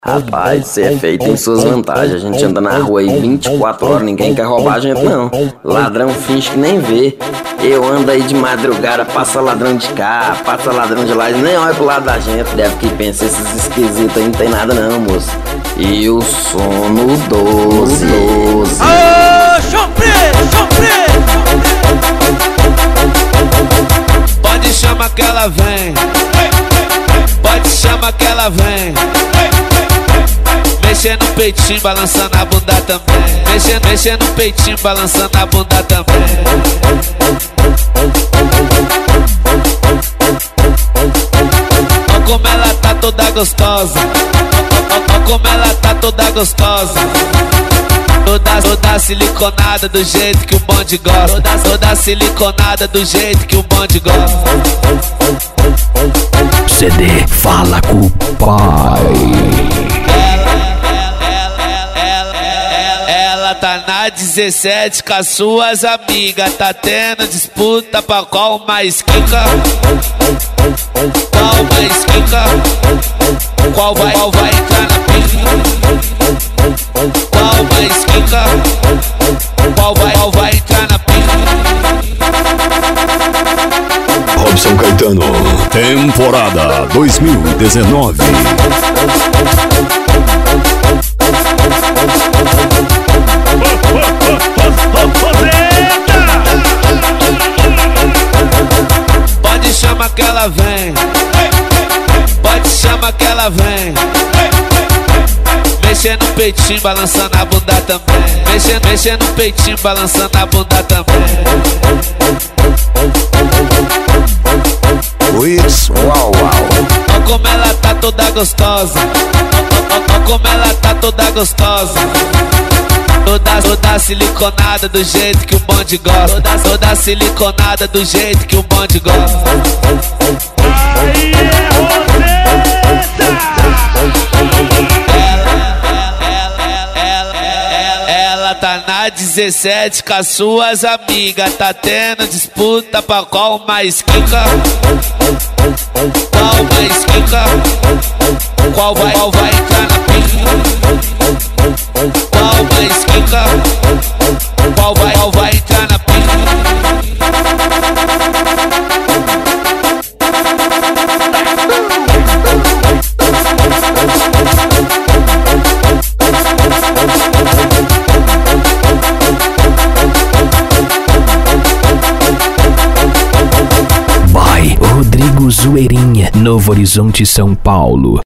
Rapaz, ser feio tem suas vantagens. A gente anda na rua aí 24 horas, ninguém quer roubar a gente não. Ladrão finge que nem vê. Eu ando aí de madrugada, passa ladrão de cá, passa ladrão de lá e nem olha pro lado da gente. Deve que pensa, esses esquisitos aí não tem nada não, moço. E o sono 12. Ô, Chopre! Pode chamar que ela vem. Pode chamar que ela vem. Mexendo no peitinho, balançando a bunda também. Mexendo no peitinho, balançando a bunda também. Olha como ela tá toda gostosa. Olha como ela tá toda gostosa. Toda siliconada do jeito que o bonde gosta. Toda siliconada do jeito que o bonde gosta. CD Fala com o Pai. Ela tá na 17 com as suas amigas. Tá tendo disputa pra qual mais quica. Qual mais quica. Qual vai entrar na pica. Qual mais quica. Qual vai entrar na pica. Robson Caetano, temporada 2019. Pode chamar que ela vem. Pode chamar que ela vem. Mexendo no peitinho, balançando a bunda também. Mexendo no peitinho, balançando a bunda também. Uau. Olha como ela tá toda gostosa. Olha como ela tá toda gostosa. Toda siliconada do jeito que o bonde gosta. Toda siliconada do jeito que o bonde gosta. Aí Ela tá na 17 com as suas amigas. Tá tendo disputa pra qual mais quica. Qual mais quica. Qual vai entrar na pica. Qual mais quica. Qual vai entrar na pica. By Rodrigo Zoeirinha, Novo Horizonte, São Paulo.